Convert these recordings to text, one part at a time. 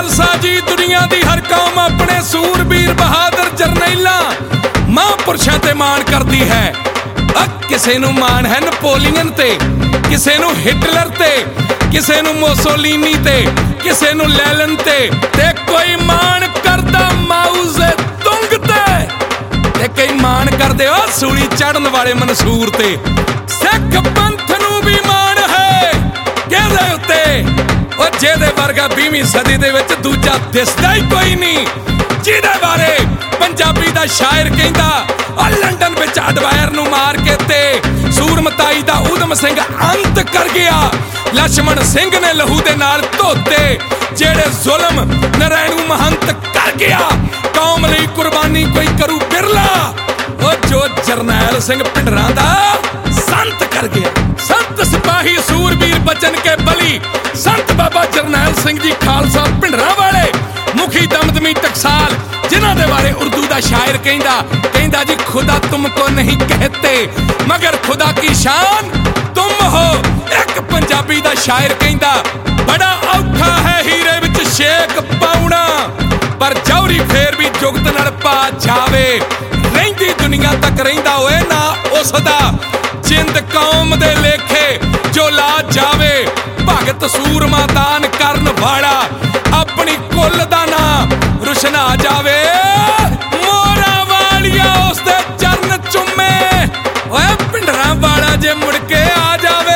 ਸਾਜੀ ਦੁਨੀਆ ਦੀ ਹਰ ਕੌਮ ਆਪਣੇ ਸੂਰਬੀਰ ਬਹਾਦਰ ਜਰਨੈਲਾਂ ਮਹਾਂਪੁਰਸ਼ਾਂ ਤੇ ਮਾਣ ਕਰਦੀ ਹੈ। ਕਿਸੇ ਨੂੰ ਮਾਣ ਹੈ ਨਪੋਲੀਅਨ ਤੇ, ਕਿਸੇ ਨੂੰ ਹਿਟਲਰ ਤੇ, ਕਿਸੇ ਨੂੰ ਮੋਸੋਲੀਨੀ ਤੇ, ਕਿਸੇ ਨੂੰ ਲੈਲਨ ਤੇ ਕੋਈ ਮਾਣ ਕਰਦਾ ਮਾਊ ਜ਼ੇਤੁੰਗ ਤੇ ਕਈ ਮਾਣ ਕਰਦੇ ਉਹ ਸੂਲੀ ਚੜਨ ਵਾਲੇ ਮਨਸੂਰ ਤੇ। ਸਿੱਖ ਪੰਥ ਨੂੰ ਵੀ ਮਾਣ ਹੈ ਕਿਹਦੇ ਉੱਤੇ, ਉਹ ਜਿਹਦੇ ਵਰਗਾ 20ਵੀਂ ਸਦੀ ਦੇ ਵਿੱਚ ਦੂਜਾ ਦਿਸਦਾ ਹੀ ਕੋਈ ਨਹੀਂ, ਜਿਹਦੇ ਬਾਰੇ ਪੰਜਾਬੀ ਦਾ ਸ਼ਾਇਰ ਕਹਿੰਦਾ ਲੰਡਨ ਵਿੱਚ ਅਡਵਾਇਰ ਨੂੰ ਮਾਰ ਕੇ ਤੇ ਸੂਰਮਤਾਈ ਦਾ ਊਧਮ ਸਿੰਘ ਅੰਤ ਕਰ ਗਿਆ। ਲਛਮਣ ਸਿੰਘ ਨੇ ਲਹੂ ਦੇ ਨਾਲ ਧੋਤੇ ਜਿਹੜੇ ਜ਼ੁਲਮ ਨਰੈਣੂ ਮਹੰਤ ਕਰ ਗਿਆ। ਕੌਮ ਲਈ ਕੁਰਬਾਨੀ ਕੋਈ ਕਰੂ ਬਿਰਲਾ, ਉਹ ਜੋ ਜਰਨੈਲ ਸਿੰਘ ਭਿੰਡਰਾਂ ਦਾ ਸੰਤ ਕਰ ਗਿਆ। ਸੰਤ ਸਿਪਾਹੀ ਸੂਰਬੀਰ ਬਚਨ ਕੇ ਬਲੀ, ਸੰਤ ਬਾਬਾ ਜਰਨੈਲ ਸਿੰਘ ਜੀ ਖਾਲਸਾ ਭਿੰਡਰਾਂ ਵਾਲੇ, ਮੁਖੀ ਦਮਦਮੀ ਟਕਸਾਲ ਜਿਨ੍ਹਾਂ ਦੇ ਬਾਰੇ ਉਰਦੂ ਦਾ ਸ਼ਾਇਰ ਕਹਿੰਦਾ ਜੀ ਖੁਦਾ ਤੁਮਕੋ ਨਹੀਂ कहते मगर खुदा की शान तुम हो। ਇੱਕ ਪੰਜਾਬੀ ਦਾ ਸ਼ਾਇਰ ਕਹਿੰਦਾ ਬੜਾ ਔਖਾ ਹੈ ਹੀਰੇ ਵਿੱਚ ਸ਼ੇਕ ਪਾਉਣਾ, ਪਰ ਜੌਹਰੀ ਫੇਰ ਵੀ ਜੁਗਤ ਨਾਲ ਪਾ ਜਾਵੇ। ਰਹਿੰਦੀ ਦੁਨੀਆ ਤੱਕ ਰਹਿੰਦਾ ਓਏ ਨਾ ਉਸਦਾ, ਜਿੰਦ ਕੌਮ ਦੇ ਲੇਖੇ ਜੋ ਲਾ ਜਾਵੇ। ਭਗਤ ਸੂਰਮਾ ਦਾਨ ਕਰਨ ਵਾਲਾ ਆਪਣੀ ਕੁੱਲ ਦਾ ਨਾਂ ਰੁਸ਼ਨਾ ਜਾਵੇ। ਮੋਰਾਂ ਵਾਲੀਆਂ ਉਸਦੇ ਚਰਨ ਚੁੰਮੇ, ਓਏ ਭਿੰਡਰਾਂ ਵਾਲਾ ਜੇ ਮੁੜ ਕੇ ਆ ਜਾਵੇ।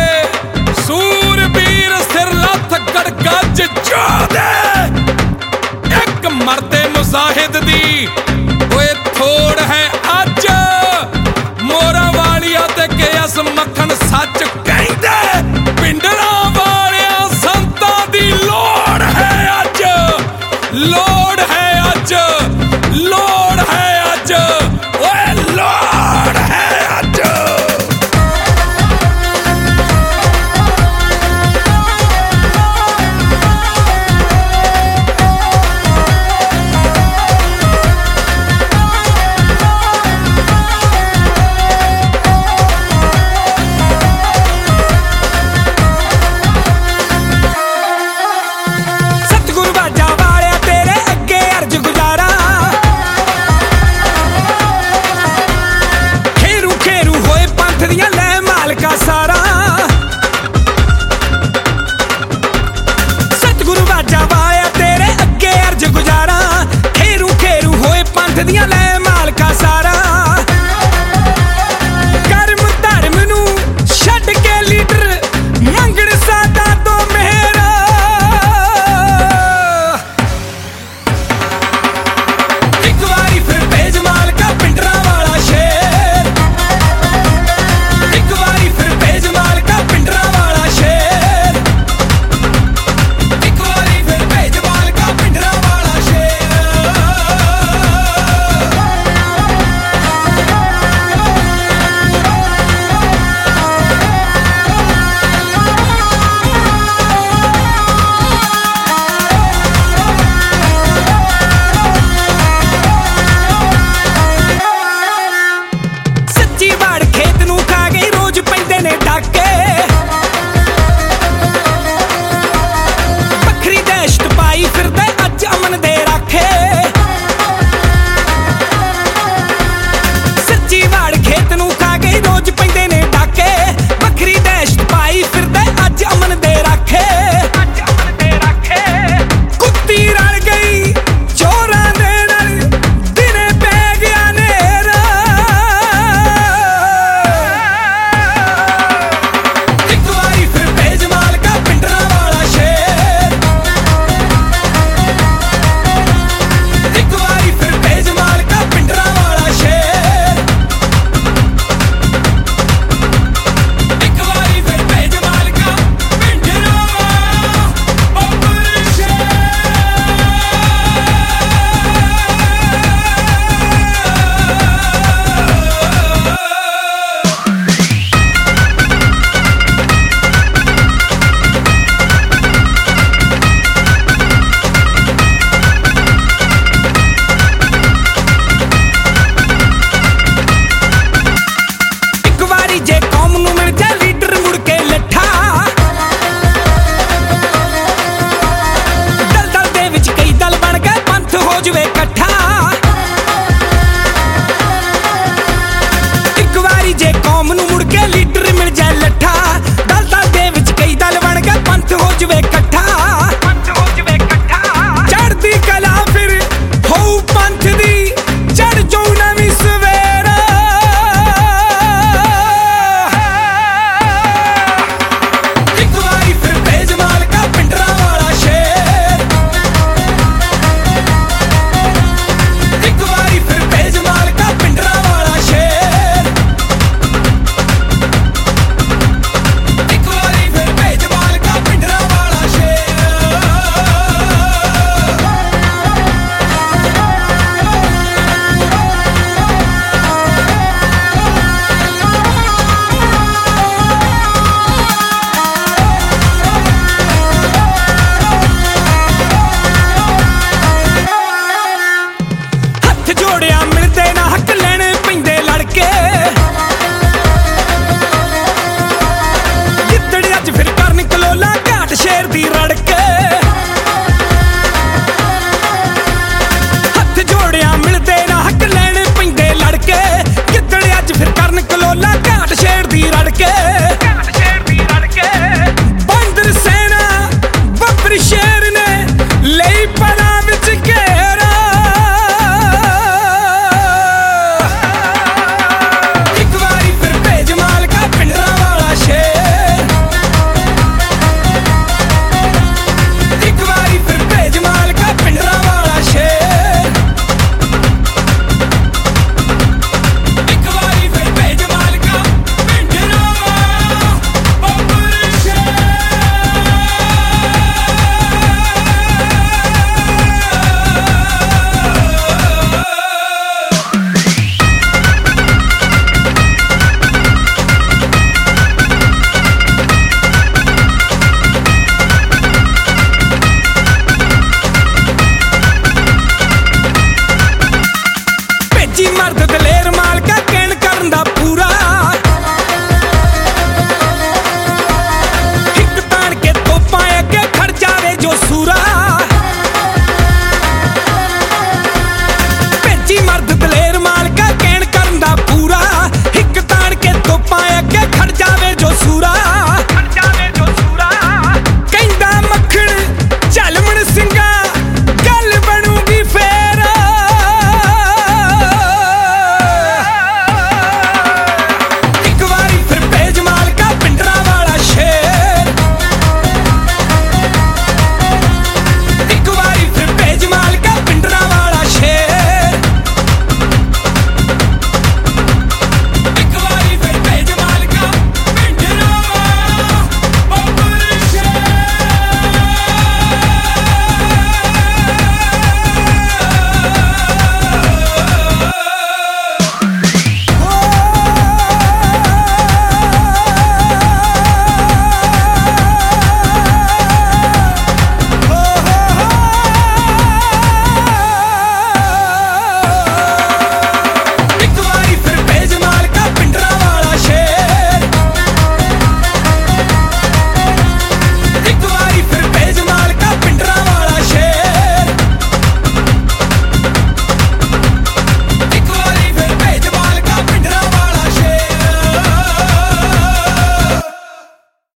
ਸੂਰਬੀਰ ਸਿਰ ਲੱਥ ਗੜਗੱਜ ਜੋਧੇ, ਇੱਕ ਮਰਦੇ ਮੁਜ਼ਾਹਿਦ ਦੀ